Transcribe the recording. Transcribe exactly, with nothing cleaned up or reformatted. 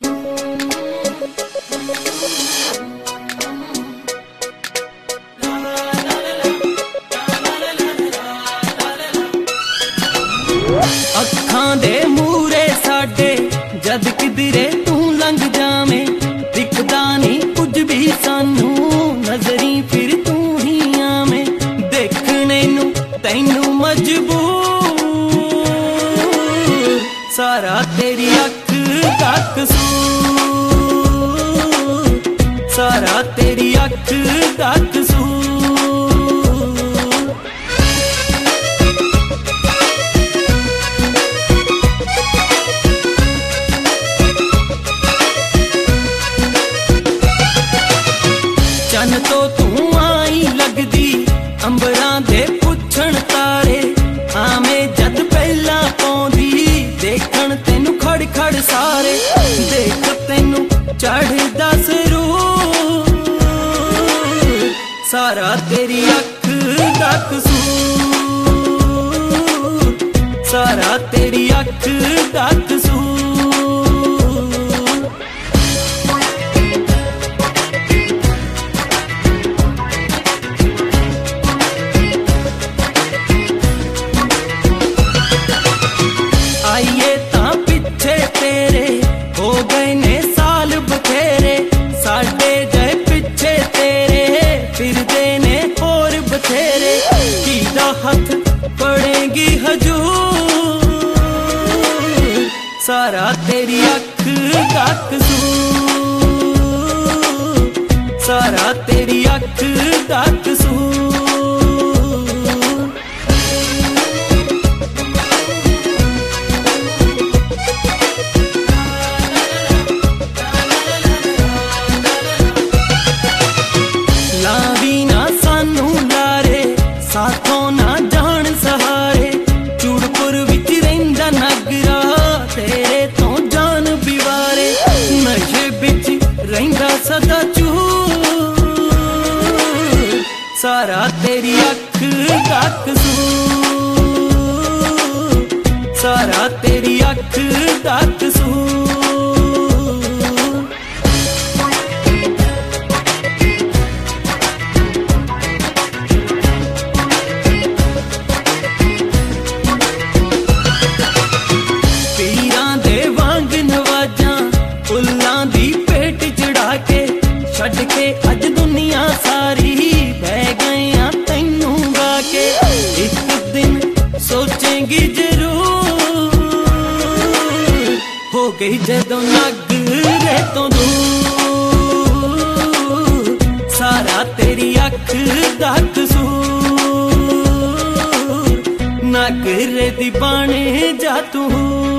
अखां दे मूरे साडे जद किधरे तू लंघ जावे, दिखदा नहीं कुछ भी सानू, नजरी फिर तू ही आवे, देखने नू तैनू मजबूर, सारा तेरी अख दा कसूर, सारा तेरी अख दा कसूर। चन तो तू आई लगदी अंबरां दे पुछण तारे, आवें जद पहला पौंदी देखण तेनू खड़ खड़ सारे, देख तेनू चढ़दा सरूर, सारा तेरी अख दा कसूर, सारा तेरी अख दा कसूर। आइए तां पिछे तेरे हो गए ने साल बथेरे, साडे जाए पिछे तेरे फिरदे ने होर बथेरे, कीदा हथ पड़ेगी हजूर, सारा तेरी अख दा कसूर, सारा तेरी अख दा कसूर। लावी ना सानू लारे साथों ना जान सहारे, चूड़पुर विच रहिंदा नगरा तेरे तो जान बिवारे, नशे बिच रहिंदा सदा चूर, सारा तेरी अख दा कसूर, सारा तेरी अख दा कसूर। छड़ के अज दुनिया सारी बह गए तैनू गा के, एक दिन सोचेंगी जरूर, हो गई जदों नगरे तो दूर, सारा तेरी अख दा कसूर, नगरे दी बने जा तू।